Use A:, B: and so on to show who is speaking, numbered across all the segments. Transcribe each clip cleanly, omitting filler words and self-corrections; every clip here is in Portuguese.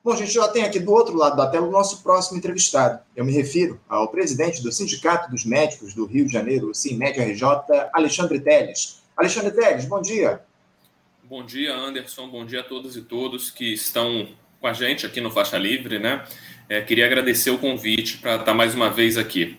A: Bom, gente, já tem aqui do outro lado da tela o nosso próximo entrevistado. Eu me refiro ao presidente do Sindicato dos Médicos do Rio de Janeiro, o SINMED-RJ, Alexandre Telles. Alexandre Telles, bom dia.
B: Bom dia, Anderson. Bom dia a todas e todos que estão com a gente aqui no Faixa Livre, né? Queria agradecer o convite para estar mais uma vez aqui.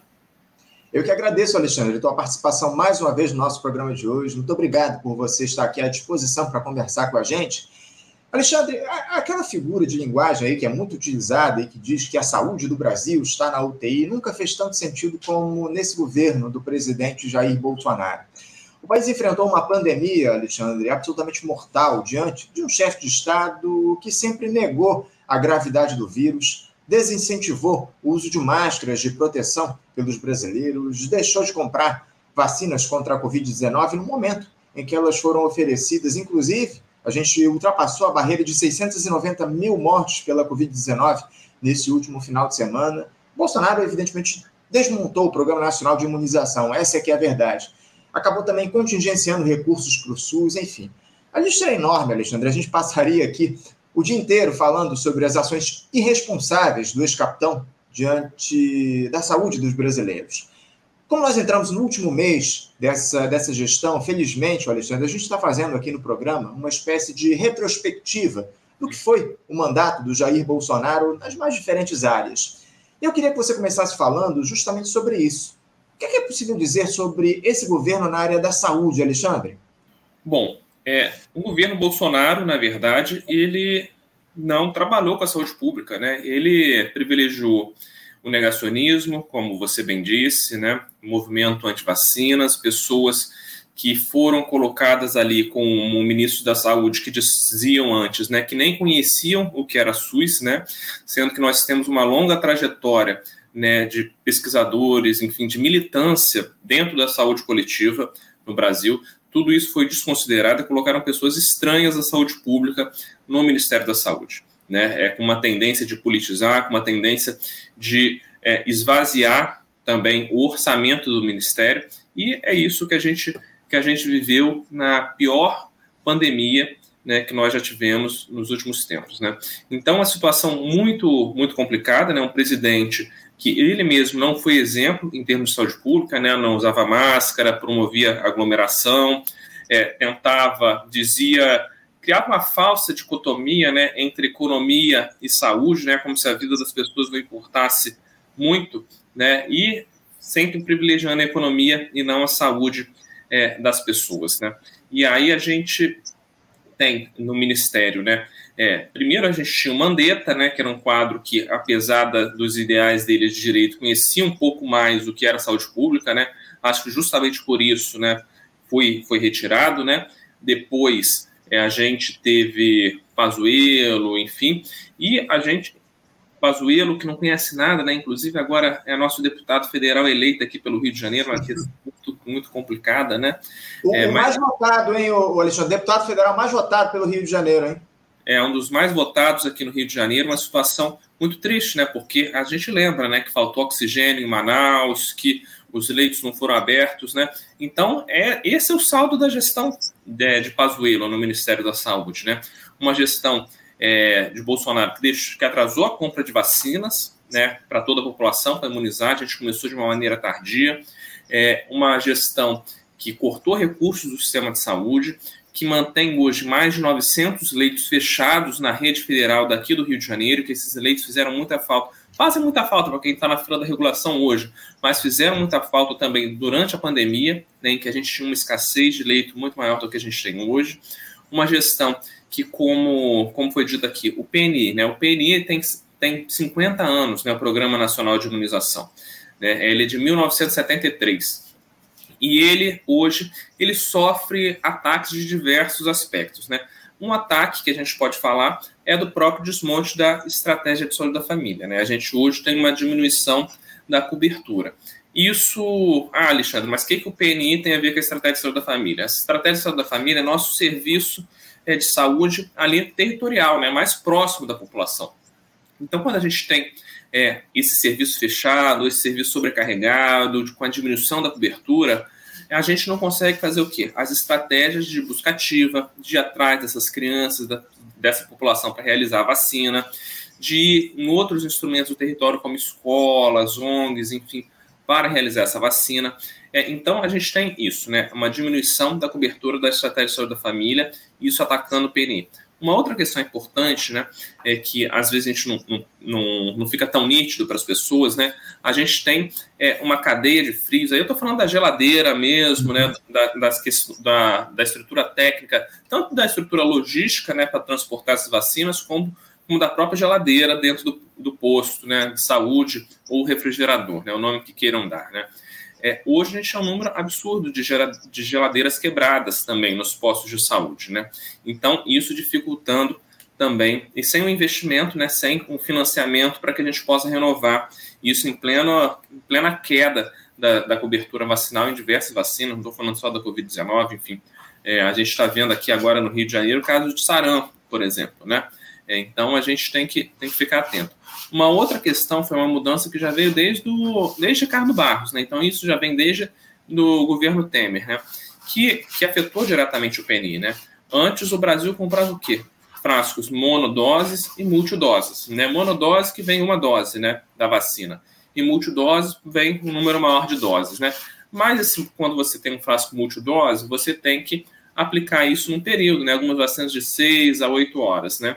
A: Eu que agradeço, Alexandre, a tua participação mais uma vez no nosso programa de hoje. Muito obrigado por você estar aqui à disposição para conversar com a gente. Alexandre, aquela figura de linguagem aí que é muito utilizada e que diz que a saúde do Brasil está na UTI nunca fez tanto sentido como nesse governo do presidente Jair Bolsonaro. O país enfrentou uma pandemia, Alexandre, absolutamente mortal diante de um chefe de Estado que sempre negou a gravidade do vírus, desincentivou o uso de máscaras de proteção pelos brasileiros, deixou de comprar vacinas contra a Covid-19 no momento em que elas foram oferecidas. Inclusive, a gente ultrapassou a barreira de 690 mil mortes pela Covid-19 nesse último final de semana. Bolsonaro, evidentemente, desmontou o Programa Nacional de Imunização, essa é que é a verdade. Acabou também contingenciando recursos para o SUS, enfim. A lista é enorme, Alexandre. A gente passaria aqui o dia inteiro falando sobre as ações irresponsáveis do ex-capitão diante da saúde dos brasileiros. Como nós entramos no último mês dessa gestão, felizmente, Alexandre, a gente está fazendo aqui no programa uma espécie de retrospectiva do que foi o mandato do Jair Bolsonaro nas mais diferentes áreas. E eu queria que você começasse falando justamente sobre isso. O que é possível dizer sobre esse governo na área da saúde, Alexandre?
B: Bom, o governo Bolsonaro, na verdade, ele não trabalhou com a saúde pública, né? Ele privilegiou o negacionismo, como você bem disse, né? O movimento anti-vacinas, pessoas que foram colocadas ali com o ministro da Saúde que diziam antes, né, que nem conheciam o que era SUS, né? Sendo que nós temos uma longa trajetória, né, de pesquisadores, enfim, de militância dentro da saúde coletiva no Brasil. Tudo isso foi desconsiderado e colocaram pessoas estranhas à saúde pública no Ministério da Saúde, né? Com uma tendência de politizar, com uma tendência de esvaziar também o orçamento do Ministério, e é isso que a gente viveu na pior pandemia, né, que nós já tivemos nos últimos tempos, né? Então, a situação muito, muito complicada, né? Um presidente que ele mesmo não foi exemplo em termos de saúde pública, né? Não usava máscara, promovia aglomeração, criava uma falsa dicotomia, né, entre economia e saúde, né, como se a vida das pessoas não importasse muito, né, e sempre privilegiando a economia e não a saúde das pessoas, né. E aí a gente tem no Ministério, né, primeiro a gente tinha o Mandetta, né, que era um quadro que, apesar dos ideais dele de direito, conhecia um pouco mais do que era saúde pública, né, acho que justamente por isso, né, foi retirado, né. Depois a gente teve Pazuello, enfim, e Pazuello, que não conhece nada, né, inclusive agora é nosso deputado federal eleito aqui pelo Rio de Janeiro, uma questão muito, muito complicada, né.
A: Mais votado, hein, o Alexandre, deputado federal mais votado pelo Rio de Janeiro, hein?
B: É um dos mais votados aqui no Rio de Janeiro, uma situação muito triste, né, porque a gente lembra, né, que faltou oxigênio em Manaus, que os leitos não foram abertos, né? Então, esse é o saldo da gestão de Pazuello no Ministério da Saúde, né? Uma gestão de Bolsonaro que atrasou a compra de vacinas, né, para toda a população, para imunizar. A gente começou de uma maneira tardia. Uma gestão que cortou recursos do sistema de saúde, que mantém hoje mais de 900 leitos fechados na rede federal daqui do Rio de Janeiro, que esses leitos fizeram muita falta. Fazem muita falta para quem está na fila da regulação hoje, mas fizeram muita falta também durante a pandemia, né, em que a gente tinha uma escassez de leito muito maior do que a gente tem hoje. Uma gestão que, como foi dito aqui, o PNI, né, o PNI tem 50 anos, né, o Programa Nacional de Imunização. Né, ele é de 1973. E hoje, ele sofre ataques de diversos aspectos, né? Um ataque que a gente pode falar é do próprio desmonte da estratégia de saúde da família, né? A gente hoje tem uma diminuição da cobertura. Isso... Alexandre, mas o que o PNI tem a ver com a estratégia de saúde da família? A estratégia de saúde da família é nosso serviço de saúde ali territorial, né? Mais próximo da população. Então, quando a gente tem esse serviço fechado, esse serviço sobrecarregado, com a diminuição da cobertura, a gente não consegue fazer o quê? As estratégias de busca ativa, de ir atrás dessas crianças, dessa população para realizar a vacina, de ir em outros instrumentos do território, como escolas, ONGs, enfim, para realizar essa vacina. Então, a gente tem isso, né? Uma diminuição da cobertura da estratégia de saúde da família, isso atacando o PNI. Uma outra questão importante, né, é que às vezes a gente não fica tão nítido para as pessoas, né? A gente tem uma cadeia de frios, aí eu estou falando da geladeira mesmo, né, da estrutura técnica, tanto da estrutura logística, né, para transportar essas vacinas, como da própria geladeira dentro do posto, né, de saúde ou refrigerador, né, o nome que queiram dar, né. Hoje a gente tem um número absurdo de geladeiras quebradas também nos postos de saúde, né? Então, isso dificultando também, e sem um investimento, né, sem um financiamento para que a gente possa renovar isso em plena queda da cobertura vacinal em diversas vacinas, não estou falando só da Covid-19, enfim. A gente está vendo aqui agora no Rio de Janeiro o caso de sarampo, por exemplo, né? Então, a gente tem que ficar atento. Uma outra questão foi uma mudança que já veio desde Ricardo Barros, né? Então, isso já vem desde do governo Temer, né? Que afetou diretamente o PNI, né? Antes, o Brasil comprava o quê? Frascos monodoses e multidoses, né? Monodose que vem uma dose, né, da vacina, e multidose vem um número maior de doses, né? Mas, assim, quando você tem um frasco multidose, você tem que aplicar isso num período, né? Algumas vacinas de 6 a 8 horas, né?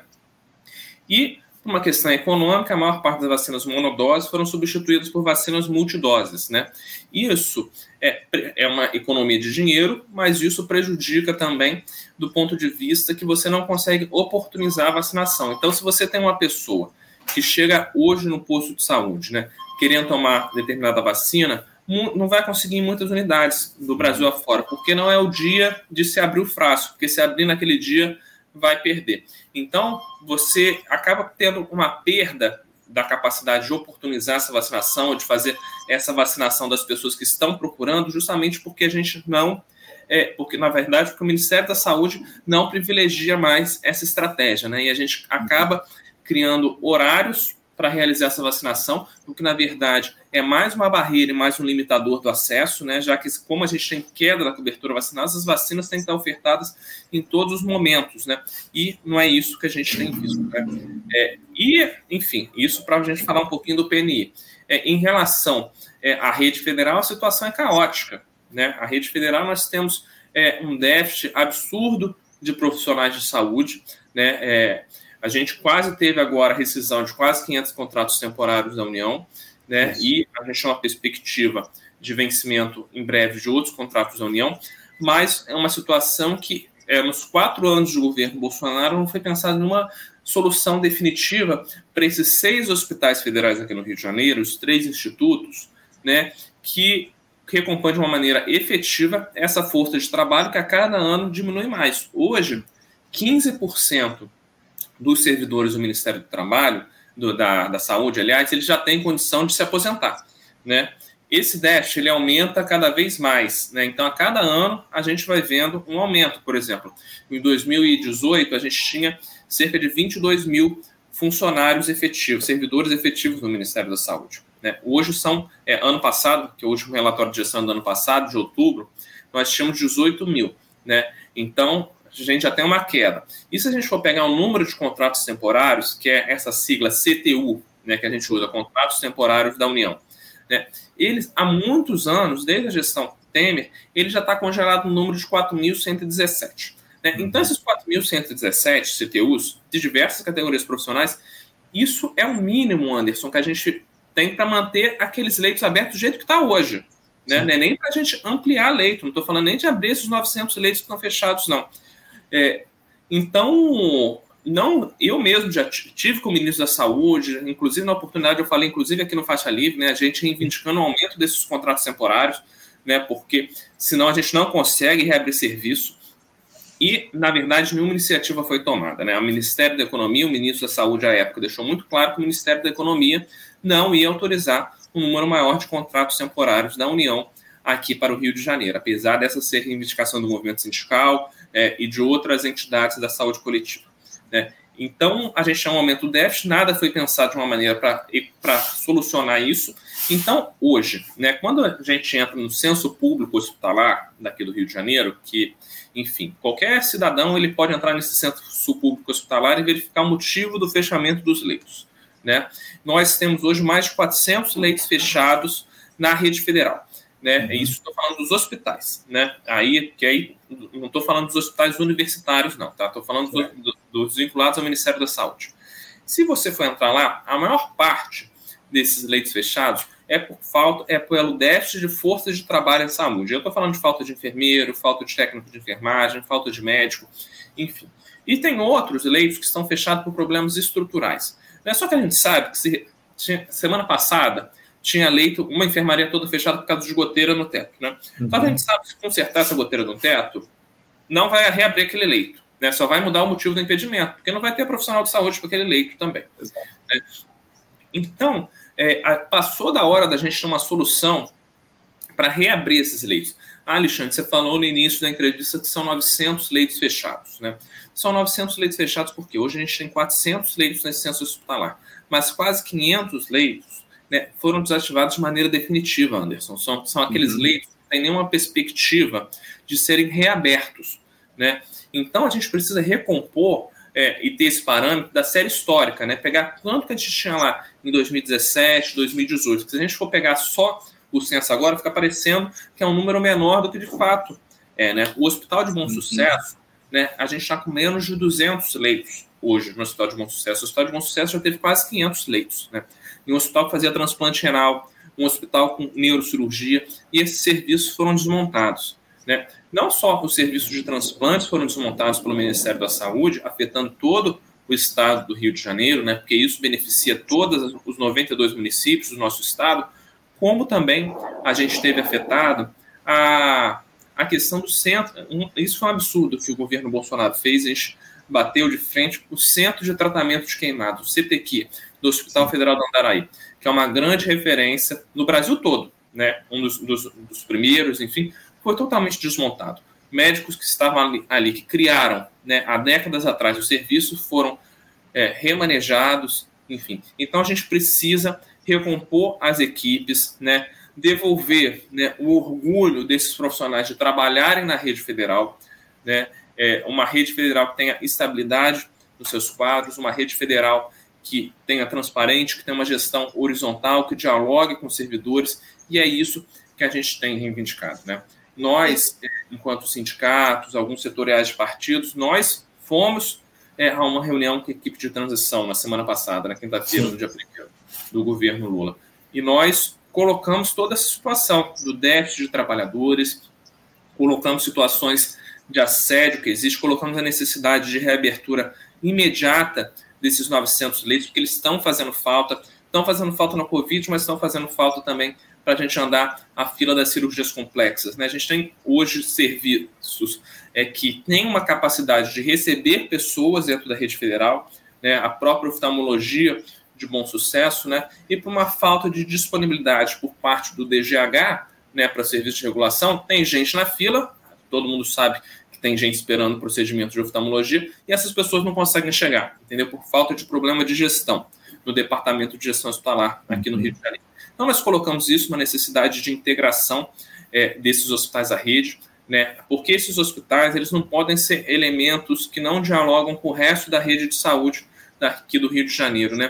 B: E, por uma questão econômica, a maior parte das vacinas monodoses foram substituídas por vacinas multidoses, né? Isso é uma economia de dinheiro, mas isso prejudica também do ponto de vista que você não consegue oportunizar a vacinação. Então, se você tem uma pessoa que chega hoje no posto de saúde, né, querendo tomar determinada vacina, não vai conseguir em muitas unidades do Brasil afora, porque não é o dia de se abrir o frasco, porque se abrir naquele dia vai perder. Então, você acaba tendo uma perda da capacidade de oportunizar essa vacinação, de fazer essa vacinação das pessoas que estão procurando, justamente porque a gente não... porque, na verdade, porque o Ministério da Saúde não privilegia mais essa estratégia, né? E a gente acaba criando horários para realizar essa vacinação, o que, na verdade, é mais uma barreira e mais um limitador do acesso, né? Já que, como a gente tem queda da cobertura vacinal, as vacinas têm que estar ofertadas em todos os momentos, né? E não é isso que a gente tem visto, né? Enfim, isso para a gente falar um pouquinho do PNI. Em relação à rede federal, a situação é caótica, né? A rede federal, nós temos um déficit absurdo de profissionais de saúde, né? A gente quase teve agora a rescisão de quase 500 contratos temporários da União, né? E a gente tem uma perspectiva de vencimento em breve de outros contratos da União, mas é uma situação que, nos 4 anos de governo Bolsonaro, não foi pensada numa solução definitiva para esses 6 hospitais federais aqui no Rio de Janeiro, os 3 institutos, né, que recompõem de uma maneira efetiva essa força de trabalho que a cada ano diminui mais. Hoje, 15% dos servidores do Ministério do Trabalho, da Saúde, aliás, eles já têm condição de se aposentar, né? Esse déficit, ele aumenta cada vez mais, né? Então, a cada ano, a gente vai vendo um aumento. Por exemplo, em 2018, a gente tinha cerca de 22 mil funcionários efetivos, servidores efetivos do Ministério da Saúde, né? Hoje são, ano passado, que é o último relatório de gestão do ano passado, de outubro, nós tínhamos 18 mil, né? Então, a gente já tem uma queda. E se a gente for pegar o número de contratos temporários, que é essa sigla CTU, né, que a gente usa, Contratos Temporários da União, né, eles, há muitos anos, desde a gestão Temer, ele já está congelado no número de 4.117. Né? Então, esses 4.117 CTUs, de diversas categorias profissionais, isso é o mínimo, Anderson, que a gente tem para manter aqueles leitos abertos do jeito que está hoje. Né? Não é nem para a gente ampliar leito, não estou falando nem de abrir esses 900 leitos que estão fechados, não. Então, eu mesmo já tive com o ministro da Saúde, inclusive na oportunidade eu falei, inclusive aqui no Faixa Livre, né, a gente reivindicando o aumento desses contratos temporários, né, porque senão a gente não consegue reabrir serviço e, na verdade, nenhuma iniciativa foi tomada. Né? O Ministério da Economia, o ministro da Saúde à época, deixou muito claro que o Ministério da Economia não ia autorizar um número maior de contratos temporários da União aqui para o Rio de Janeiro, apesar dessa ser reivindicação do movimento sindical e de outras entidades da saúde coletiva. Né? Então, a gente tinha um aumento do déficit, nada foi pensado de uma maneira para solucionar isso. Então, hoje, né, quando a gente entra no censo público hospitalar daqui do Rio de Janeiro, que, enfim, qualquer cidadão ele pode entrar nesse censo público hospitalar e verificar o motivo do fechamento dos leitos, né? Nós temos hoje mais de 400 leitos fechados na rede federal, né? Isso estou falando dos hospitais, né? Aí não estou falando dos hospitais universitários, não, tá? Estou falando dos vinculados ao Ministério da Saúde. Se você for entrar lá, a maior parte desses leitos fechados é pelo déficit de força de trabalho em saúde. Eu estou falando de falta de enfermeiro, falta de técnico de enfermagem, falta de médico, enfim. E tem outros leitos que estão fechados por problemas estruturais. Não é só que a gente sabe que semana passada tinha leito, uma enfermaria toda fechada por causa de goteira no teto, né? Só que a gente sabe que se consertar essa goteira no teto, não vai reabrir aquele leito, né? Só vai mudar o motivo do impedimento, porque não vai ter profissional de saúde para aquele leito também. Né? Então, passou da hora da gente ter uma solução para reabrir esses leitos. Alexandre, você falou no início da entrevista que são 900 leitos fechados, né? São 900 leitos fechados porque hoje a gente tem 400 leitos nesse censo hospitalar, mas quase 500 leitos, né, foram desativados de maneira definitiva, Anderson. São aqueles leitos que não têm nenhuma perspectiva de serem reabertos, né? Então a gente precisa recompor e ter esse parâmetro da série histórica, né? Pegar quanto que a gente tinha lá em 2017, 2018. Porque se a gente for pegar só o censo agora, fica parecendo que é um número menor do que de fato é, né? O Hospital de Bom Sucesso, né, a gente está com menos de 200 leitos hoje no Hospital de Bom Sucesso. O Hospital de Bom Sucesso já teve quase 500 leitos, né? Em um hospital que fazia transplante renal, um hospital com neurocirurgia, e esses serviços foram desmontados, né? Não só os serviços de transplantes foram desmontados pelo Ministério da Saúde, afetando todo o estado do Rio de Janeiro, né? Porque isso beneficia todos os 92 municípios do nosso estado, como também a gente teve afetado a questão do centro. Isso foi um absurdo que o governo Bolsonaro fez. A gente bateu de frente com o Centro de Tratamento de Queimados, o CTQ, do Hospital Federal do Andaraí, que é uma grande referência no Brasil todo, né? Um dos primeiros, enfim, foi totalmente desmontado. Médicos que estavam ali que criaram, né, há décadas atrás o serviço, foram remanejados, enfim. Então a gente precisa recompor as equipes, né, devolver, né, o orgulho desses profissionais de trabalharem na rede federal, né, uma rede federal que tenha estabilidade nos seus quadros, uma rede federal que tenha transparente, que tenha uma gestão horizontal, que dialogue com os servidores, e é isso que a gente tem reivindicado, né? Nós, enquanto sindicatos, alguns setoriais de partidos, nós fomos a uma reunião com a equipe de transição na semana passada, na quinta-feira, no dia 1º, do governo Lula. E nós colocamos toda essa situação do déficit de trabalhadores, colocamos situações de assédio que existe, colocamos a necessidade de reabertura imediata desses 900 leitos, porque eles estão fazendo falta na Covid, mas estão fazendo falta também para a gente andar a fila das cirurgias complexas, né? A gente tem hoje serviços que têm uma capacidade de receber pessoas dentro da rede federal, né? A própria oftalmologia de Bom Sucesso, né? E por uma falta de disponibilidade por parte do DGH, né, para serviço de regulação, tem gente na fila, todo mundo sabe que tem gente esperando procedimento de oftalmologia, e essas pessoas não conseguem chegar, entendeu? Por falta de problema de gestão no Departamento de Gestão Hospitalar aqui no Rio de Janeiro. Então, nós colocamos isso, uma necessidade de integração desses hospitais à rede, né? Porque esses hospitais eles não podem ser elementos que não dialogam com o resto da rede de saúde daqui do Rio de Janeiro, né?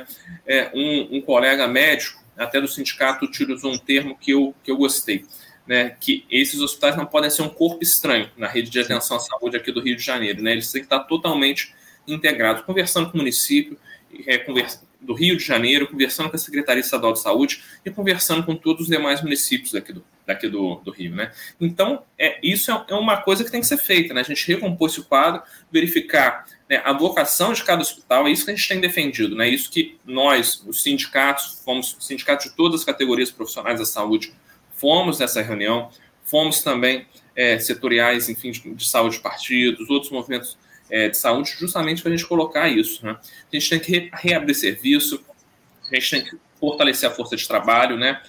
B: Um colega médico, até do sindicato, utilizou um termo que eu gostei, né? Que esses hospitais não podem ser um corpo estranho na rede de atenção à saúde aqui do Rio de Janeiro, né? Eles têm que estar totalmente integrados, conversando com o município, do Rio de Janeiro, conversando com a Secretaria Estadual de Saúde e conversando com todos os demais municípios daqui do Rio, né? Então, isso é uma coisa que tem que ser feita, né? A gente recompor esse quadro, verificar, né, a vocação de cada hospital, é isso que a gente tem defendido, né? Isso que nós, os sindicatos, fomos sindicatos de todas as categorias profissionais da saúde, fomos nessa reunião, fomos também setoriais, enfim, de saúde de partidos, outros movimentos de saúde, justamente para a gente colocar isso, né? A gente tem que reabrir serviço, a gente tem que fortalecer a força de trabalho, né?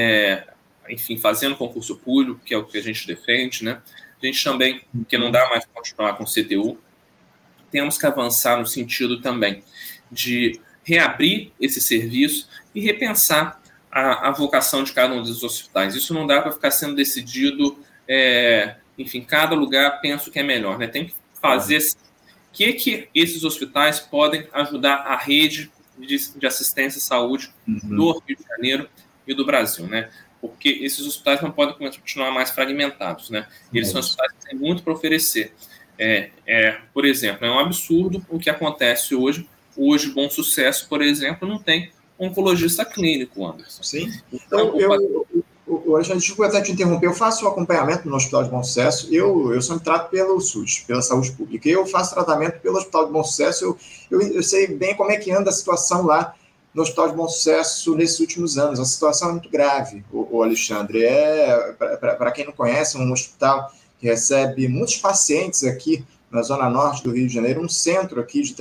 B: Enfim, fazendo concurso público, que é o que a gente defende, né? A gente também, que não dá mais para continuar com o CTU, temos que avançar no sentido também de reabrir esse serviço e repensar a vocação de cada um dos hospitais. Isso não dá para ficar sendo decidido, enfim, cada lugar pensa o que é melhor, né? Tem que fazer que esses hospitais podem ajudar a rede de assistência à saúde do Rio de Janeiro e do Brasil, né? Porque esses hospitais não podem continuar mais fragmentados, né? Eles são hospitais que têm muito para oferecer. Por exemplo, é um absurdo o que acontece hoje. Hoje, Bom Sucesso, por exemplo, não tem oncologista clínico, Anderson.
A: Sim. Então, Alexandre, desculpa até te interromper, eu faço o acompanhamento no Hospital de Bom Sucesso, eu sempre trato pelo SUS, pela saúde pública, eu faço tratamento pelo Hospital de Bom Sucesso, eu sei bem como é que anda a situação lá no Hospital de Bom Sucesso nesses últimos anos, a situação é muito grave, o Alexandre, para quem não conhece, um hospital que recebe muitos pacientes aqui na zona norte do Rio de Janeiro, um centro aqui de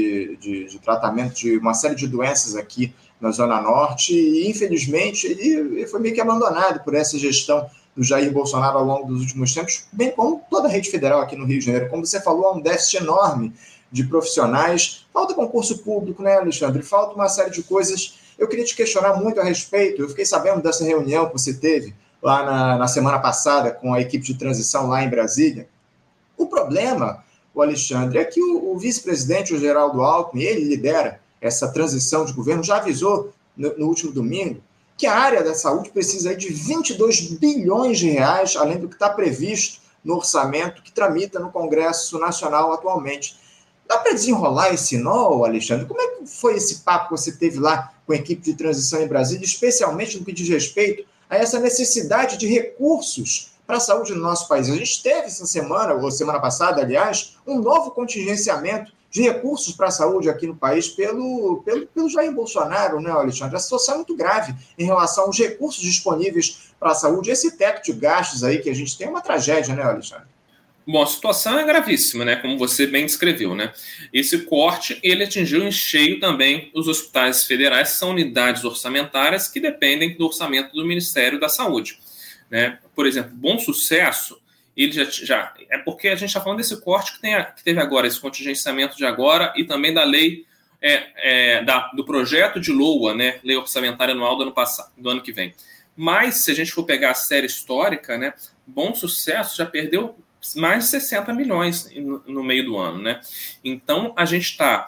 A: tratamento de uma série de doenças aqui na zona norte, e infelizmente ele foi meio que abandonado por essa gestão do Jair Bolsonaro ao longo dos últimos tempos, bem como toda a rede federal aqui no Rio de Janeiro. Como você falou, há um déficit enorme de profissionais, falta concurso público, né, Alexandre? Falta uma série de coisas. Eu queria te questionar muito a respeito, eu fiquei sabendo dessa reunião que você teve lá na semana passada com a equipe de transição lá em Brasília. O problema, o Alexandre, é que o vice-presidente, o Geraldo Alckmin, ele lidera essa transição de governo, já avisou no último domingo que a área da saúde precisa de 22 bilhões de reais, além do que está previsto no orçamento que tramita no Congresso Nacional atualmente. Dá para desenrolar esse nó, Alexandre? Como é que foi esse papo que você teve lá com a equipe de transição em Brasília, especialmente no que diz respeito a essa necessidade de recursos para a saúde do nosso país? A gente teve essa semana, ou semana passada, aliás, um novo contingenciamento de recursos para a saúde aqui no país pelo Jair Bolsonaro, né, Alexandre? A situação é muito grave em relação aos recursos disponíveis para a saúde. Esse teto de gastos aí que a gente tem é uma tragédia, né, Alexandre?
B: Bom, a situação é gravíssima, né? Como você bem descreveu, né? Esse corte, ele atingiu em cheio também os hospitais federais, que são unidades orçamentárias que dependem do orçamento do Ministério da Saúde, né? Por exemplo, Bom Sucesso, ele já é porque a gente está falando desse corte que teve agora, esse contingenciamento de agora, e também da lei do projeto de LOA, né? Lei Orçamentária Anual do ano que vem. Mas, se a gente for pegar a série histórica, né? Bom Sucesso já perdeu mais de 60 milhões no meio do ano, né? Então, a gente está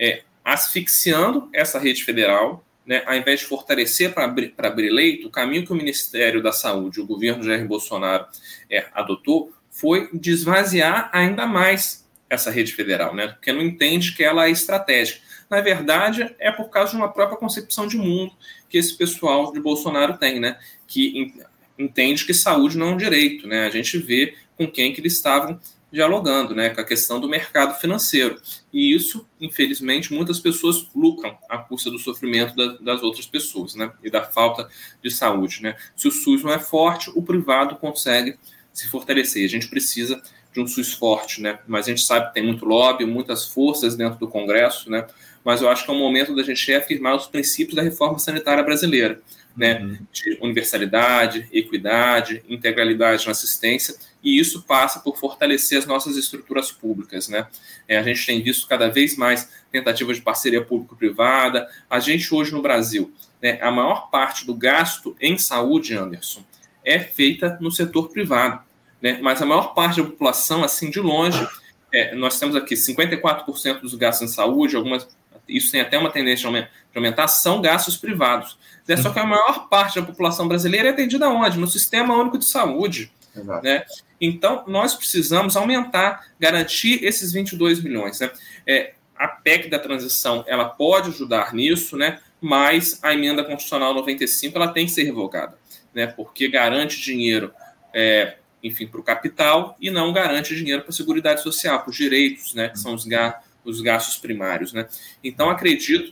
B: asfixiando essa rede federal, né? Ao invés de fortalecer para abrir leito, o caminho que o Ministério da Saúde, o governo Jair Bolsonaro adotou, foi de esvaziar ainda mais essa rede federal, né? Porque não entende que ela é estratégica. Na verdade, é por causa de uma própria concepção de mundo que esse pessoal de Bolsonaro tem, né? Que entende que saúde não é um direito, né? A gente vê com quem que eles estavam dialogando, né? Com a questão do mercado financeiro. E isso, infelizmente, muitas pessoas lucram à custa do sofrimento das outras pessoas, né? E da falta de saúde, né? Se o SUS não é forte, o privado consegue se fortalecer. A gente precisa de um SUS forte, né? Mas a gente sabe que tem muito lobby, muitas forças dentro do Congresso, né? Mas eu acho que é o momento da gente reafirmar os princípios da reforma sanitária brasileira, né? De universalidade, equidade, integralidade na assistência, e isso passa por fortalecer as nossas estruturas públicas, né? A gente tem visto cada vez mais tentativas de parceria público-privada. A gente hoje no Brasil, né, a maior parte do gasto em saúde, Anderson, é feita no setor privado, né? Mas a maior parte da população, assim, de longe, nós temos aqui 54% dos gastos em saúde, isso tem até uma tendência de aumentar, são gastos privados. Só que a maior parte da população brasileira é atendida onde? No Sistema Único de Saúde. Né? Então, nós precisamos aumentar, garantir esses 22 milhões. Né? A PEC da transição, ela pode ajudar nisso, né? Mas a emenda constitucional 95 ela tem que ser revogada, né? Porque garante dinheiro, enfim, para o capital e não garante dinheiro para a Seguridade Social, para os direitos, né? Que são os gastos primários, né? Então, acredito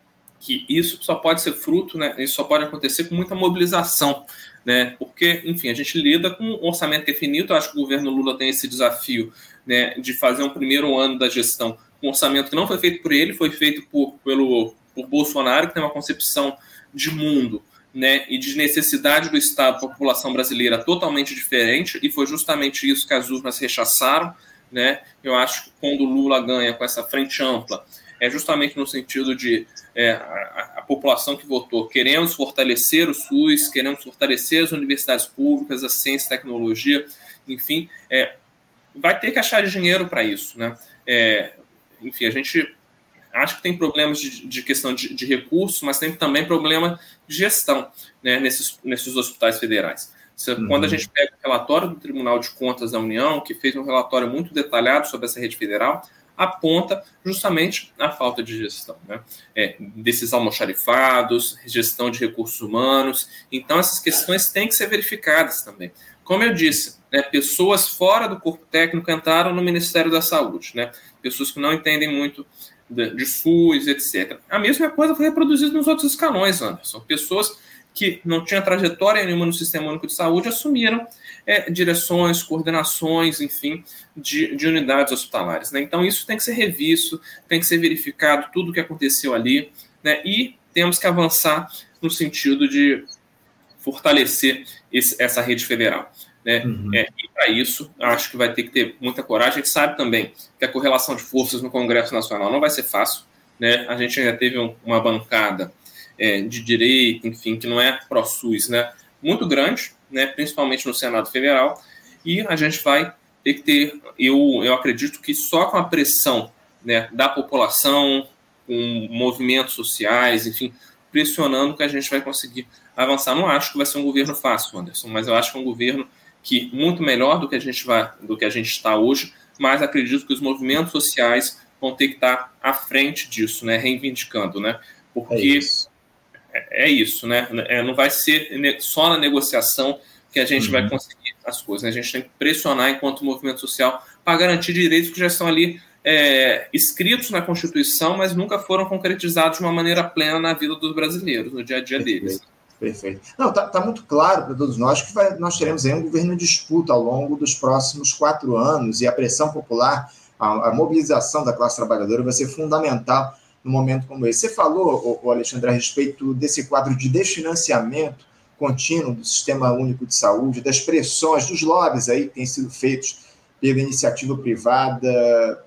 B: que isso só pode ser fruto, né? Isso só pode acontecer com muita mobilização, né? Porque, enfim, a gente lida com um orçamento que é finito. Eu acho que o governo Lula tem esse desafio, né, de fazer um primeiro ano da gestão com um orçamento que não foi feito por ele, foi feito por Bolsonaro, que tem uma concepção de mundo, né, e de necessidade do Estado para a população brasileira totalmente diferente, e foi justamente isso que as urnas rechaçaram, né? Eu acho que quando o Lula ganha com essa frente ampla, é justamente no sentido de a população que votou, queremos fortalecer o SUS, queremos fortalecer as universidades públicas, a ciência e tecnologia, enfim, vai ter que achar dinheiro para isso, né? Enfim, a gente acho que tem problemas de questão de recursos, mas tem também problema de gestão, né, nesses hospitais federais. Quando a gente pega o relatório do Tribunal de Contas da União, que fez um relatório muito detalhado sobre essa rede federal, aponta justamente a falta de gestão, né? Desses almoxarifados, gestão de recursos humanos. Então, essas questões têm que ser verificadas também. Como eu disse, né, pessoas fora do corpo técnico entraram no Ministério da Saúde, né? Pessoas que não entendem muito de SUS, etc. A mesma coisa foi reproduzida nos outros escalões, Anderson. Pessoas que não tinham trajetória nenhuma no Sistema Único de Saúde assumiram direções, coordenações, enfim, de unidades hospitalares, né? Então, isso tem que ser revisto, tem que ser verificado tudo o que aconteceu ali, né? E temos que avançar no sentido de fortalecer essa rede federal, né? E para isso, acho que vai ter que ter muita coragem. A gente sabe também que a correlação de forças no Congresso Nacional não vai ser fácil, né? A gente ainda teve uma bancada de direita, enfim, que não é pró-SUS, né? Muito grande, né? Principalmente no Senado Federal, e a gente vai ter que ter, eu acredito que só com a pressão, né, da população, com movimentos sociais, enfim, pressionando que a gente vai conseguir avançar. Não acho que vai ser um governo fácil, Anderson, mas eu acho que é um governo que muito melhor do que a gente está hoje, mas acredito que os movimentos sociais vão ter que estar à frente disso, né, reivindicando, né, porque é isso, né, não vai ser só na negociação que a gente vai conseguir as coisas, né? A gente tem que pressionar enquanto movimento social para garantir direitos que já estão ali escritos na Constituição, mas nunca foram concretizados de uma maneira plena na vida dos brasileiros, no dia a dia deles.
A: Perfeito. Não, tá muito claro para todos nós que nós teremos aí um governo em disputa ao longo dos próximos 4 anos, e a pressão popular, a mobilização da classe trabalhadora vai ser fundamental num momento como esse. Você falou, Alexandre, a respeito desse quadro de desfinanciamento contínuo do Sistema Único de Saúde, das pressões, dos lobbies aí que têm sido feitos pela iniciativa privada,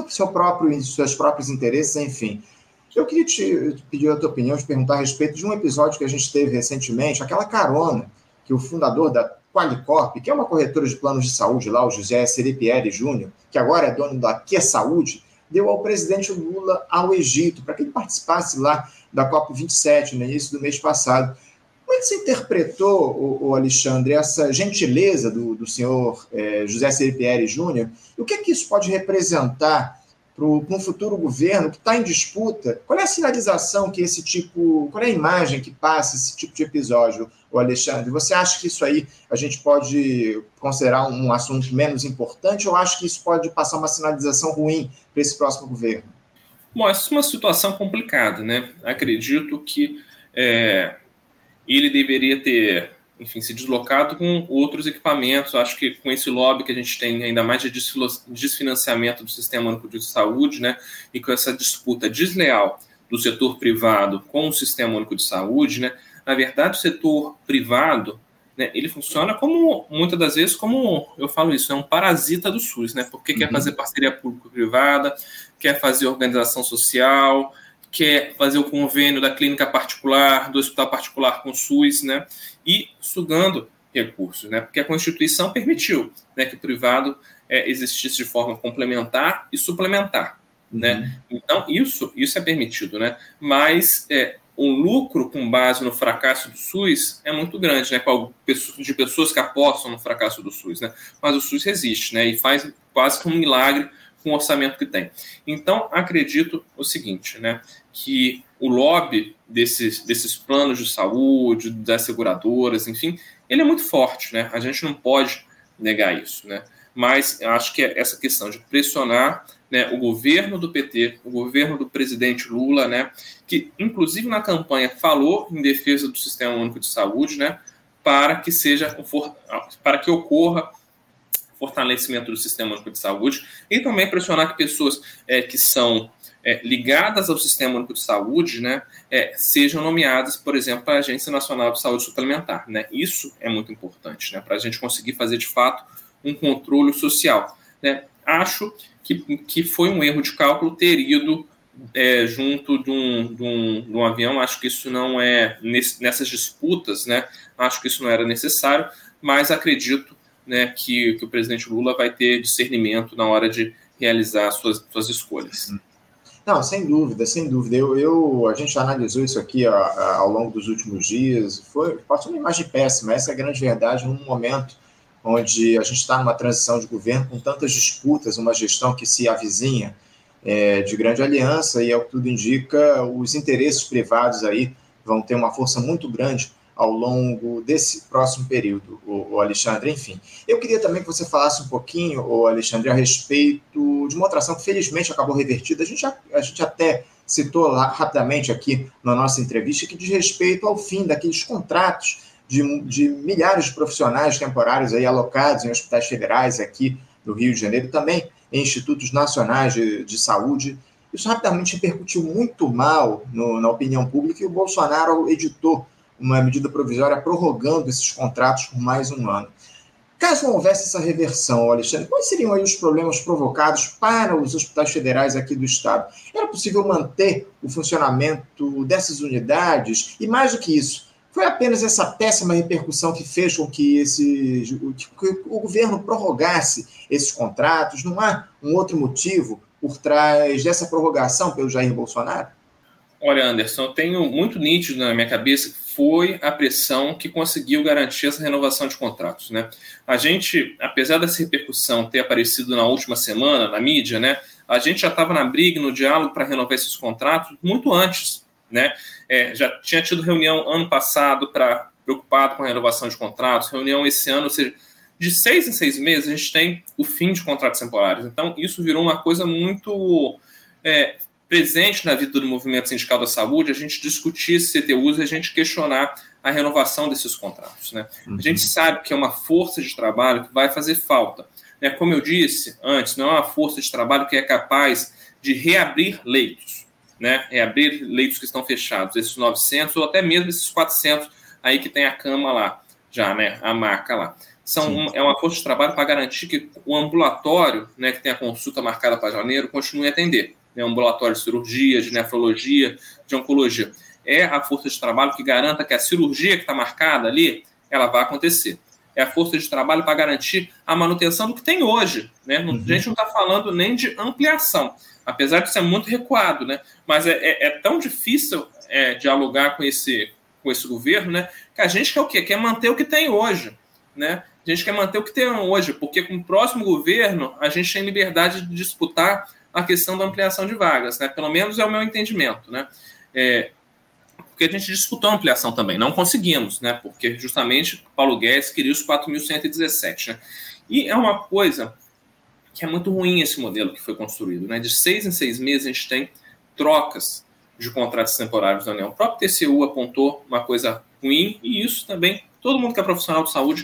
A: seus próprios interesses, enfim. Eu queria te pedir a tua opinião, te perguntar a respeito de um episódio que a gente teve recentemente, aquela carona que o fundador da Qualicorp, que é uma corretora de planos de saúde lá, o José Seripieri Júnior, que agora é dono da Que Saúde, deu ao presidente Lula ao Egito, para que ele participasse lá da COP27, no início do mês passado. Como é que você interpretou, Alexandre, essa gentileza do senhor José Seripieri Júnior? E o que é que isso pode representar para um futuro governo que está em disputa? Qual é a sinalização que qual é a imagem que passa esse tipo de episódio, Alexandre? Você acha que isso aí a gente pode considerar um assunto menos importante, ou acha que isso pode passar uma sinalização ruim para esse próximo governo?
B: Bom, essa é uma situação complicada, né? Acredito que ele deveria ter, enfim, se deslocado com outros equipamentos. Acho que com esse lobby que a gente tem, ainda mais de desfinanciamento do Sistema Único de Saúde, né, e com essa disputa desleal do setor privado com o Sistema Único de Saúde, né, na verdade, o setor privado, né, ele funciona como, muitas das vezes, como eu falo isso, é um parasita do SUS, né, porque quer fazer parceria público-privada, quer fazer organização social, quer fazer o convênio da clínica particular, do hospital particular com o SUS, né, e sugando recursos, né, porque a Constituição permitiu, né, que o privado existisse de forma complementar e suplementar, né, então isso é permitido, né, mas o lucro com base no fracasso do SUS é muito grande, né, de pessoas que apostam no fracasso do SUS, né, mas o SUS resiste, né, e faz quase que um milagre com o orçamento que tem. Então, acredito o seguinte, né, que o lobby desses planos de saúde, das seguradoras, enfim, ele é muito forte, né? A gente não pode negar isso, né? Mas eu acho que essa questão de pressionar, né, o governo do PT, o governo do presidente Lula, né, que inclusive na campanha falou em defesa do Sistema Único de Saúde, né, para que ocorra fortalecimento do Sistema Único de Saúde, e também pressionar que pessoas que são ligadas ao Sistema Único de Saúde, né, sejam nomeadas, por exemplo, para a Agência Nacional de Saúde Suplementar, né? Isso é muito importante, né, para a gente conseguir fazer, de fato, um controle social, né? acho que foi um erro de cálculo ter ido junto de um avião. Acho que isso não é, nessas disputas, né, acho que isso não era necessário, mas acredito, né, que o presidente Lula vai ter discernimento na hora de realizar suas escolhas.
A: Não, sem dúvida, sem dúvida. A gente analisou isso aqui ao longo dos últimos dias. Pode ser uma imagem péssima, essa é a grande verdade, num momento onde a gente está numa transição de governo com tantas disputas, uma gestão que se avizinha de grande aliança, e, ao que tudo indica, os interesses privados aí vão ter uma força muito grande ao longo desse próximo período, o Alexandre. Enfim, eu queria também que você falasse um pouquinho, o Alexandre, a respeito de uma outra ação que felizmente acabou revertida. A gente até citou lá rapidamente aqui na nossa entrevista, que diz respeito ao fim daqueles contratos de milhares de profissionais temporários aí alocados em hospitais federais aqui do Rio de Janeiro, também em institutos nacionais de saúde. Isso rapidamente repercutiu muito mal na opinião pública, e o Bolsonaro editou uma medida provisória prorrogando esses contratos por mais um ano. Caso não houvesse essa reversão, Alexandre, quais seriam aí os problemas provocados para os hospitais federais aqui do Estado? Era possível manter o funcionamento dessas unidades? E mais do que isso, foi apenas essa péssima repercussão que fez com que o governo prorrogasse esses contratos? Não há um outro motivo por trás dessa prorrogação pelo Jair Bolsonaro?
B: Olha, Anderson, eu tenho muito nítido na minha cabeça que foi a pressão que conseguiu garantir essa renovação de contratos, né? A gente, apesar dessa repercussão ter aparecido na última semana na mídia, né, a gente já estava na briga, no diálogo para renovar esses contratos muito antes, né? Já tinha tido reunião ano passado preocupado com a renovação de contratos, reunião esse ano, ou seja, de 6 em 6 meses a gente tem o fim de contratos temporários. Então, isso virou uma coisa muito presente na vida do movimento sindical da saúde, a gente discutir esses CTUs e a gente questionar a renovação desses contratos, né? Uhum. A gente sabe que é uma força de trabalho que vai fazer falta, né? Como eu disse antes, não é uma força de trabalho que é capaz de reabrir leitos, né? Reabrir leitos que estão fechados, esses 900 ou até mesmo esses 400 aí que tem a cama lá, já, né? A maca lá. É uma força de trabalho para garantir que o ambulatório, né, que tem a consulta marcada para janeiro, continue a atender. Ambulatório de cirurgia, de nefrologia, de oncologia. É a força de trabalho que garanta que a cirurgia que está marcada ali, ela vai acontecer. É a força de trabalho para garantir a manutenção do que tem hoje, né? A gente não está falando nem de ampliação, apesar de ser muito recuado, né? Mas é tão difícil dialogar com esse governo, né? Que a gente quer o quê? Quer manter o que tem hoje, né? A gente quer manter o que tem hoje, porque com o próximo governo a gente tem liberdade de disputar a questão da ampliação de vagas, né? Pelo menos é o meu entendimento, né? Porque a gente disputou a ampliação também, não conseguimos, né? Porque justamente Paulo Guedes queria os 4.117, né? E é uma coisa que é muito ruim esse modelo que foi construído, né? De 6 em 6 meses a gente tem trocas de contratos temporários da União. O próprio TCU apontou uma coisa ruim, e isso também todo mundo que é profissional de saúde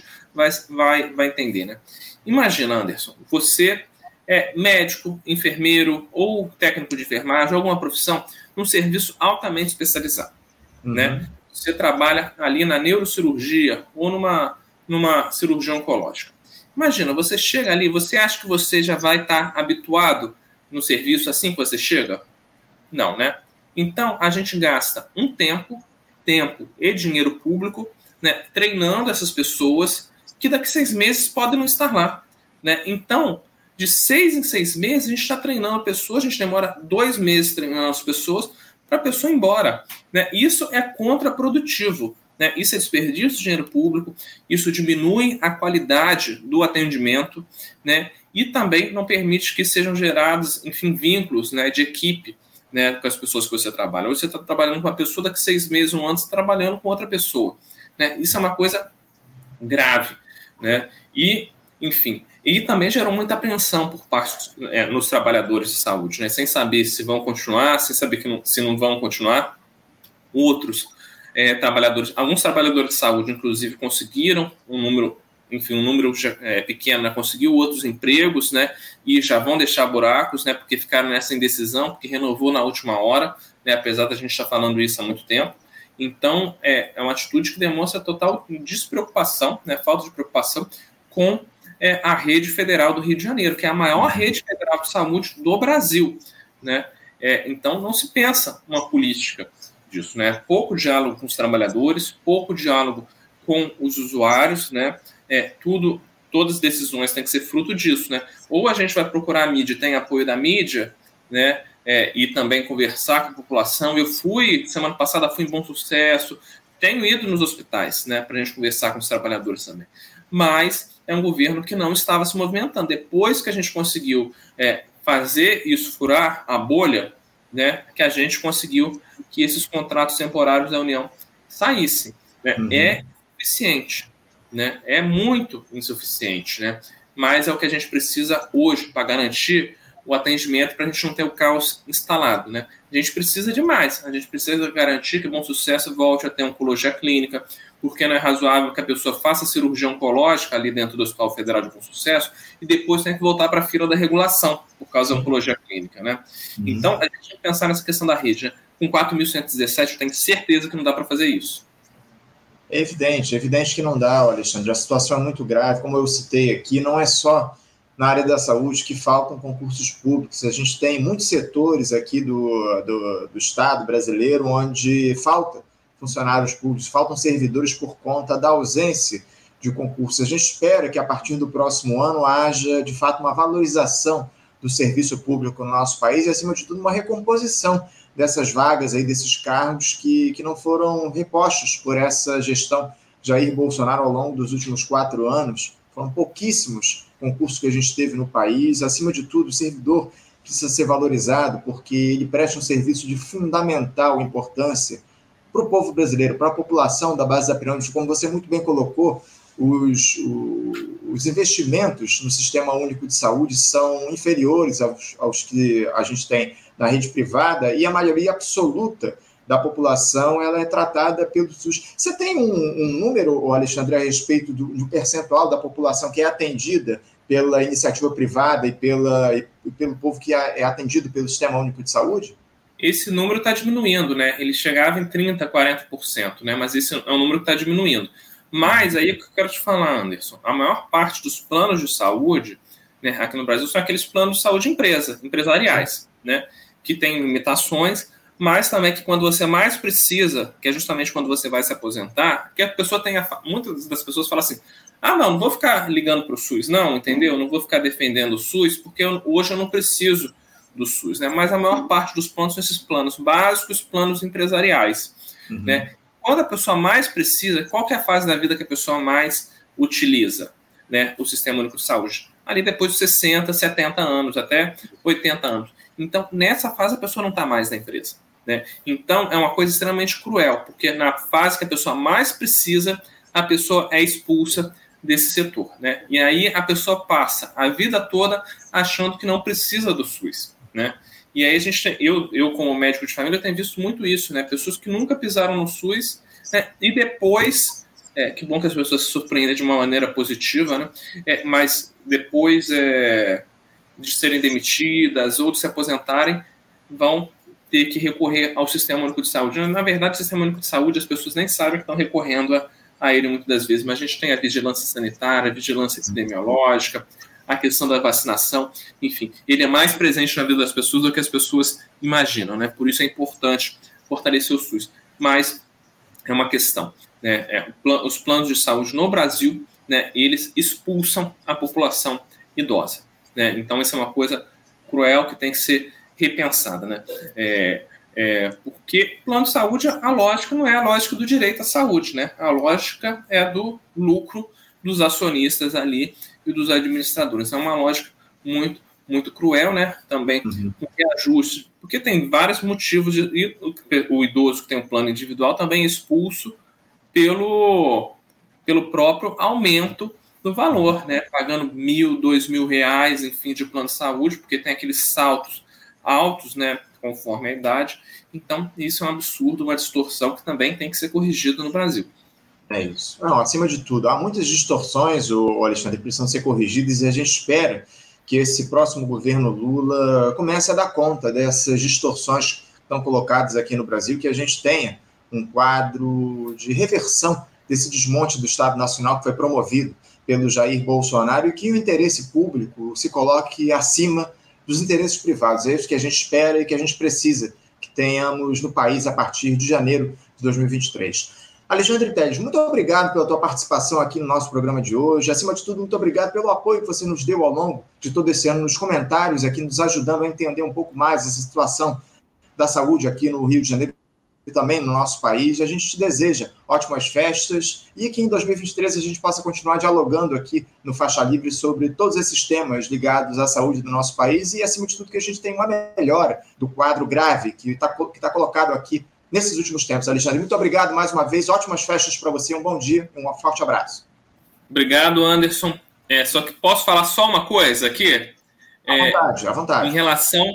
B: vai entender, né? Imagina, Anderson, você médico, enfermeiro ou técnico de enfermagem, alguma profissão, num serviço altamente especializado, né? Você trabalha ali na neurocirurgia ou numa cirurgia oncológica. Imagina, você chega ali, você acha que você já vai estar habituado no serviço assim que você chega? Não, né? Então, a gente gasta um tempo e dinheiro público, né, treinando essas pessoas que daqui a 6 meses podem não estar lá, né? Então, de 6 em 6 meses, a gente está treinando pessoas, a gente demora 2 meses treinando as pessoas para a pessoa ir embora, né? Isso é contraprodutivo, né? Isso é desperdício de dinheiro público, isso diminui a qualidade do atendimento, né? E também não permite que sejam gerados, enfim, vínculos, né, de equipe, né, com as pessoas que você trabalha. Hoje você está trabalhando com uma pessoa, daqui a 6 meses, um ano, você está trabalhando com outra pessoa, né? Isso é uma coisa grave, né? E, enfim, e também gerou muita apreensão por parte nos trabalhadores de saúde, né? Sem saber se vão continuar, sem saber se não vão continuar. Outros trabalhadores, alguns trabalhadores de saúde, inclusive, conseguiram um número pequeno, né? Conseguiu outros empregos, né? E já vão deixar buracos, né? Porque ficaram nessa indecisão, porque renovou na última hora, né? Apesar da gente estar falando isso há muito tempo. Então, é uma atitude que demonstra total despreocupação, né? Falta de preocupação com a rede federal do Rio de Janeiro, que é a maior rede federal de saúde do Brasil, né? Então, não se pensa uma política disso, né? Pouco diálogo com os trabalhadores, pouco diálogo com os usuários, né? Todas as decisões têm que ser fruto disso, né? Ou a gente vai procurar a mídia, tem apoio da mídia, né? E também conversar com a população. Semana passada fui em Bom Sucesso, tenho ido nos hospitais, né? Para a gente conversar com os trabalhadores também. Mas é um governo que não estava se movimentando. Depois que a gente conseguiu fazer isso furar a bolha, né? Que a gente conseguiu que esses contratos temporários da União saíssem. Né? É insuficiente, né? É muito insuficiente, né? Mas é o que a gente precisa hoje para garantir o atendimento, para a gente não ter o caos instalado, né? A gente precisa de mais, a gente precisa garantir que Bom Sucesso volte a ter oncologia clínica, porque não é razoável que a pessoa faça cirurgia oncológica ali dentro do Hospital Federal de Bom Sucesso e depois tem que voltar para a fila da regulação por causa da oncologia clínica, né? Então, a gente tem que pensar nessa questão da rede, né? Com 4.117, eu tenho certeza que não dá para fazer isso.
A: É evidente que não dá, Alexandre. A situação é muito grave, como eu citei aqui, não é só na área da saúde que faltam concursos públicos. A gente tem muitos setores aqui do Estado brasileiro onde falta funcionários públicos, faltam servidores por conta da ausência de concursos. A gente espera que a partir do próximo ano haja, de fato, uma valorização do serviço público no nosso país e, acima de tudo, uma recomposição dessas vagas, aí, desses cargos que não foram repostos por essa gestão Jair Bolsonaro ao longo dos últimos 4 anos. Foram pouquíssimos concursos que a gente teve no país. Acima de tudo, o servidor precisa ser valorizado porque ele presta um serviço de fundamental importância para o povo brasileiro, para a população da base da pirâmide. Como você muito bem colocou, os investimentos no Sistema Único de Saúde são inferiores aos que a gente tem na rede privada e a maioria absoluta da população ela é tratada pelo SUS. Você tem um número, Alexandre, a respeito do percentual da população que é atendida pela iniciativa privada e pelo povo que é atendido pelo Sistema Único de Saúde?
B: Esse número está diminuindo, né? Ele chegava em 30%, 40%, né? Mas esse é um número que está diminuindo. Mas aí o que eu quero te falar, Anderson, a maior parte dos planos de saúde, né, aqui no Brasil são aqueles planos de saúde empresariais, né? Que têm limitações, mas também que quando você mais precisa, que é justamente quando você vai se aposentar, que a pessoa muitas das pessoas falam assim, não vou ficar ligando para o SUS, não, entendeu? Não vou ficar defendendo o SUS, porque hoje eu não preciso do SUS, né? Mas a maior parte dos planos são esses planos básicos, planos empresariais, né? Quando a pessoa mais precisa, qual que é a fase da vida que a pessoa mais utiliza, né? O Sistema Único de Saúde? Ali depois de 60, 70 anos, até 80 anos. Então, nessa fase, a pessoa não está mais na empresa, né? Então, é uma coisa extremamente cruel, porque na fase que a pessoa mais precisa, a pessoa é expulsa desse setor, né? E aí a pessoa passa a vida toda achando que não precisa do SUS, né? E aí eu como médico de família, tenho visto muito isso, né? Pessoas que nunca pisaram no SUS, né? E depois, que bom que as pessoas se surpreendem de uma maneira positiva, né? Mas depois de serem demitidas ou de se aposentarem, vão ter que recorrer ao Sistema Único de Saúde. Na verdade, o Sistema Único de Saúde, as pessoas nem sabem que estão recorrendo a ele muitas das vezes, mas a gente tem a vigilância sanitária, a vigilância epidemiológica, a questão da vacinação, enfim, ele é mais presente na vida das pessoas do que as pessoas imaginam, né? Por isso é importante fortalecer o SUS. Mas é uma questão, né? Os planos de saúde no Brasil, né, eles expulsam a população idosa, né? Então, essa é uma coisa cruel que tem que ser repensada, né? Porque plano de saúde, a lógica não é a lógica do direito à saúde, né? A lógica é do lucro dos acionistas ali e dos administradores. É uma lógica muito, muito cruel, né? Também com reajuste, porque tem vários motivos. O idoso que tem um plano individual também é expulso pelo próprio aumento do valor, né? Pagando R$1.000, R$2.000, enfim, de plano de saúde, porque tem aqueles saltos altos, né? Conforme a idade. Então, isso é um absurdo, uma distorção que também tem que ser corrigida no Brasil.
A: É isso. Não, acima de tudo, há muitas distorções, Alexandre, que precisam ser corrigidas e a gente espera que esse próximo governo Lula comece a dar conta dessas distorções que estão colocadas aqui no Brasil, que a gente tenha um quadro de reversão desse desmonte do Estado Nacional que foi promovido pelo Jair Bolsonaro e que o interesse público se coloque acima dos interesses privados. É isso que a gente espera e que a gente precisa que tenhamos no país a partir de janeiro de 2023. Alexandre Telles, muito obrigado pela tua participação aqui no nosso programa de hoje. Acima de tudo, muito obrigado pelo apoio que você nos deu ao longo de todo esse ano nos comentários aqui, nos ajudando a entender um pouco mais essa situação da saúde aqui no Rio de Janeiro e também no nosso país. A gente te deseja ótimas festas e que em 2023 a gente possa continuar dialogando aqui no Faixa Livre sobre todos esses temas ligados à saúde do nosso país e, acima de tudo, que a gente tenha uma melhora do quadro grave que está colocado aqui nesses últimos tempos. Alexandre, muito obrigado mais uma vez, ótimas festas para você, um bom dia e um forte abraço.
B: Obrigado, Anderson. Só que posso falar só uma coisa aqui?
A: À vontade.
B: Em relação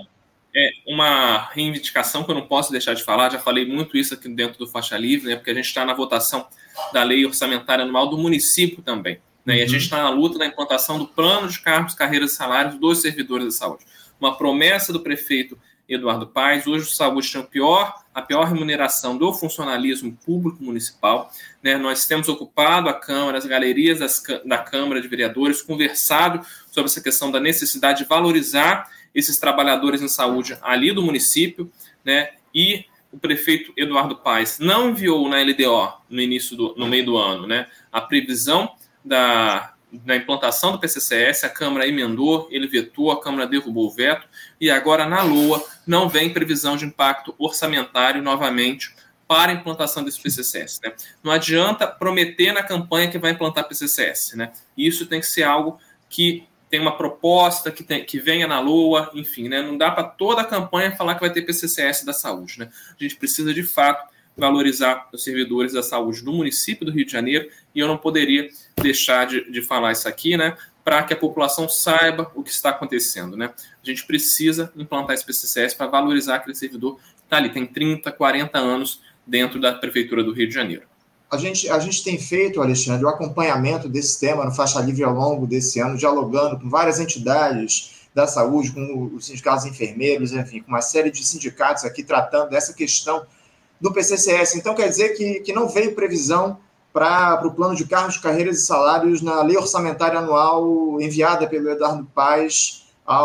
B: uma reivindicação que eu não posso deixar de falar, já falei muito isso aqui dentro do Faixa Livre, né, porque a gente está na votação da lei orçamentária anual do município também, né, e a gente está na luta da implantação do plano de cargos, carreiras e salários dos servidores da saúde. Uma promessa do prefeito Eduardo Paes. Hoje o saúde tem a pior remuneração do funcionalismo público municipal, né? Nós temos ocupado a Câmara, as galerias da Câmara de Vereadores, conversado sobre essa questão da necessidade de valorizar esses trabalhadores em saúde ali do município, né? E o prefeito Eduardo Paes não enviou na LDO no meio do ano, né, a previsão da implantação do PCCS. A Câmara emendou, ele vetou, a Câmara derrubou o veto, e agora na LOA não vem previsão de impacto orçamentário novamente para a implantação desse PCCS, né? Não adianta prometer na campanha que vai implantar PCCS, né? Isso tem que ser algo que tem uma proposta, que venha na LOA, enfim, né? Não dá para toda a campanha falar que vai ter PCCS da saúde, né? A gente precisa, de fato, valorizar os servidores da saúde do município do Rio de Janeiro, e eu não poderia deixar de falar isso aqui, né, para que a população saiba o que está acontecendo, né? A gente precisa implantar esse PCCS para valorizar aquele servidor que está ali, tem 30, 40 anos dentro da Prefeitura do Rio de Janeiro.
A: A gente tem feito, Alexandre, o acompanhamento desse tema no Faixa Livre ao longo desse ano, dialogando com várias entidades da saúde, com os sindicatos enfermeiros, enfim, com uma série de sindicatos aqui tratando dessa questão do PCCS. Então, quer dizer que não veio previsão para o plano de cargos, carreiras e salários na lei orçamentária anual enviada pelo Eduardo Paes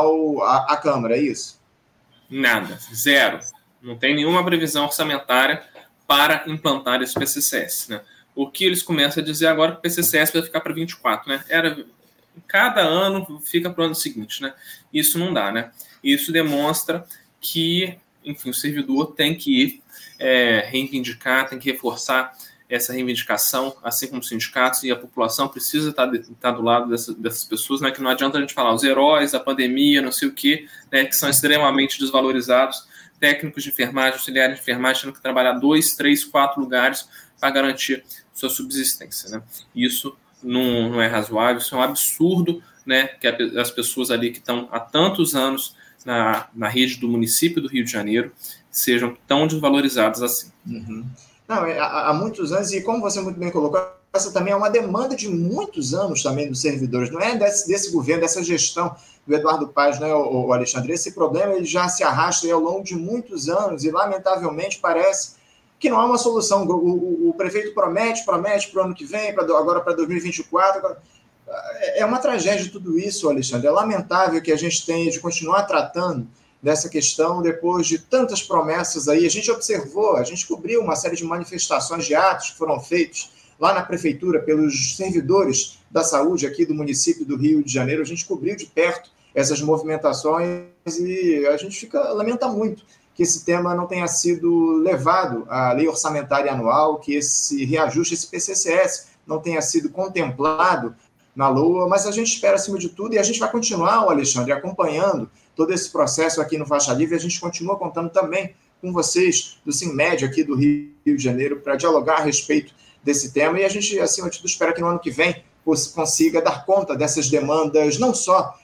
A: à Câmara, é isso?
B: Nada, zero. Não tem nenhuma previsão orçamentária para implantar esse PCCS, né? O que eles começam a dizer agora é que o PCCS vai ficar para 24, né? Cada ano fica para o ano seguinte, né? Isso não dá, né? Isso demonstra que, enfim, o servidor tem que ir reivindicar, tem que reforçar essa reivindicação, assim como os sindicatos, e a população precisa estar do lado dessas pessoas, né? Que não adianta a gente falar os heróis da pandemia, não sei o quê, né? Que são extremamente desvalorizados, técnicos de enfermagem, auxiliares de enfermagem, tendo que trabalhar 2, 3, 4 lugares para garantir sua subsistência, né? Isso não é razoável, isso é um absurdo, né? Que as pessoas ali que estão há tantos anos na rede do município do Rio de Janeiro sejam tão desvalorizadas assim.
A: Uhum. Não, há muitos anos, e como você muito bem colocou, essa também é uma demanda de muitos anos também dos servidores, não é desse governo, dessa gestão do Eduardo Paes, né, o Alexandre? Esse problema ele já se arrasta ao longo de muitos anos e, lamentavelmente, parece que não há uma solução. O prefeito promete para o ano que vem, agora para 2024. É uma tragédia tudo isso, Alexandre. É lamentável que a gente tenha de continuar tratando dessa questão depois de tantas promessas aí. A gente observou, a gente cobriu uma série de manifestações, de atos que foram feitos lá na prefeitura pelos servidores da saúde aqui do município do Rio de Janeiro. A gente cobriu de perto essas movimentações e a gente lamenta muito que esse tema não tenha sido levado à lei orçamentária anual, que esse reajuste, esse PCCS, não tenha sido contemplado na LOA, mas a gente espera, acima de tudo, e a gente vai continuar, Alexandre, acompanhando todo esse processo aqui no Faixa Livre. A gente continua contando também com vocês do Sinmed aqui do Rio de Janeiro para dialogar a respeito desse tema, e a gente, acima de tudo, espera que no ano que vem consiga dar conta dessas demandas, não só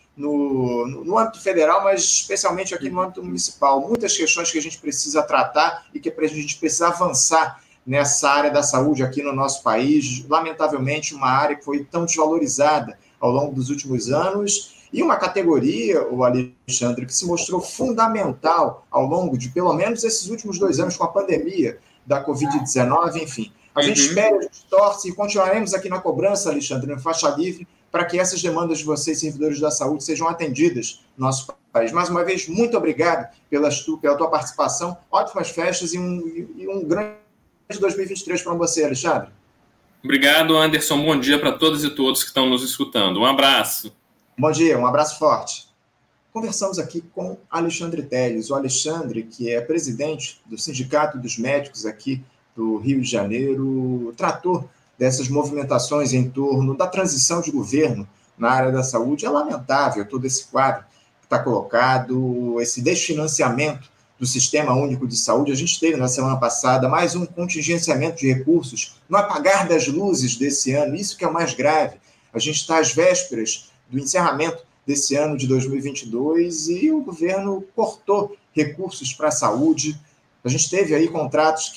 A: no âmbito federal, mas especialmente aqui no âmbito municipal. Muitas questões que a gente precisa tratar e que a gente precisa avançar nessa área da saúde aqui no nosso país. Lamentavelmente, uma área que foi tão desvalorizada ao longo dos últimos anos, e uma categoria, o Alexandre, que se mostrou fundamental ao longo de pelo menos esses últimos 2 anos com a pandemia, da Covid-19, enfim. A gente espera, a gente torce e continuaremos aqui na cobrança, Alexandre, no Faixa Livre, para que essas demandas de vocês, servidores da saúde, sejam atendidas no nosso país. Mais uma vez, muito obrigado pela tua participação, ótimas festas e um grande 2023 para você, Alexandre.
B: Obrigado, Anderson. Bom dia para todas e todos que estão nos escutando. Um abraço.
A: Bom dia, um abraço forte. Conversamos aqui com Alexandre Telles, o Alexandre, que é presidente do Sindicato dos Médicos aqui do Rio de Janeiro, tratou dessas movimentações em torno da transição de governo na área da saúde. É lamentável todo esse quadro que está colocado, esse desfinanciamento do Sistema Único de Saúde. A gente teve na semana passada mais um contingenciamento de recursos no apagar das luzes desse ano, isso que é o mais grave. A gente está às vésperas do encerramento desse ano de 2022 e o governo cortou recursos para a saúde. A gente teve aí contratos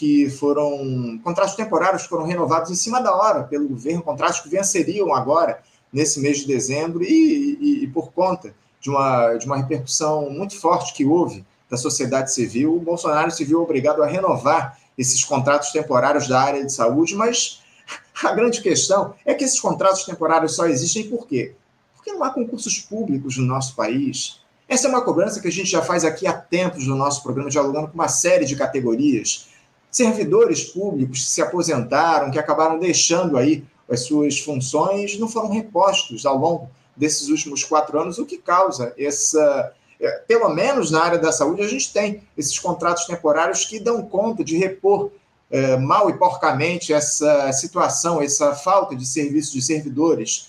A: temporários que foram renovados em cima da hora pelo governo, contratos que venceriam agora, nesse mês de dezembro, e por conta de uma repercussão muito forte que houve da sociedade civil, o Bolsonaro se viu obrigado a renovar esses contratos temporários da área de saúde, mas a grande questão é que esses contratos temporários só existem por quê? Porque não há concursos públicos no nosso país. Essa é uma cobrança que a gente já faz aqui há tempos no nosso programa, dialogando com uma série de categorias. Servidores públicos que se aposentaram, que acabaram deixando aí as suas funções, não foram repostos ao longo desses últimos 4 anos, o que causa essa... Pelo menos na área da saúde, a gente tem esses contratos temporários que dão conta de repor mal e porcamente essa situação, essa falta de serviços de servidores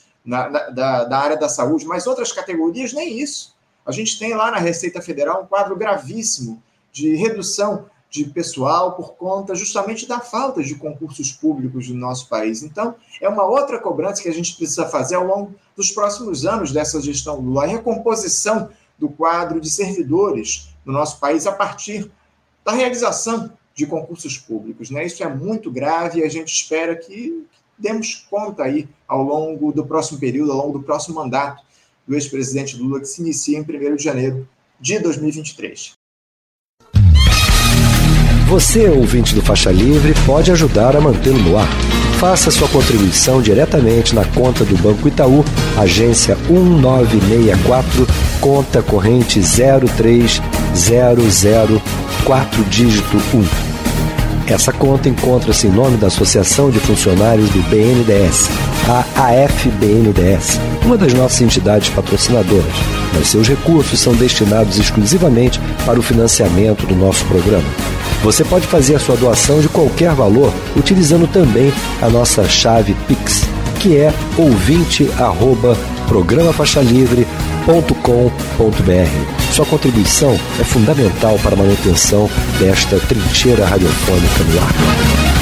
A: da área da saúde, mas outras categorias nem isso. A gente tem lá na Receita Federal um quadro gravíssimo de redução de pessoal por conta justamente da falta de concursos públicos no nosso país. Então, é uma outra cobrança que a gente precisa fazer ao longo dos próximos anos dessa gestão Lula, a recomposição do quadro de servidores no nosso país a partir da realização de concursos públicos, né? Isso é muito grave e a gente espera que demos conta aí ao longo do próximo período, ao longo do próximo mandato do ex-presidente Lula, que se inicia em 1º de janeiro de 2023.
C: Você, ouvinte do Faixa Livre, pode ajudar a mantê-lo no ar. Faça sua contribuição diretamente na conta do Banco Itaú, agência 1964, conta corrente 03004, dígito 1. Essa conta encontra-se em nome da Associação de Funcionários do BNDES, a AFBNDES, uma das nossas entidades patrocinadoras, mas seus recursos são destinados exclusivamente para o financiamento do nosso programa. Você pode fazer a sua doação de qualquer valor utilizando também a nossa chave Pix, que é ouvinte@programafaixalivre.com.br. Sua contribuição é fundamental para a manutenção desta trincheira radiofônica no ar.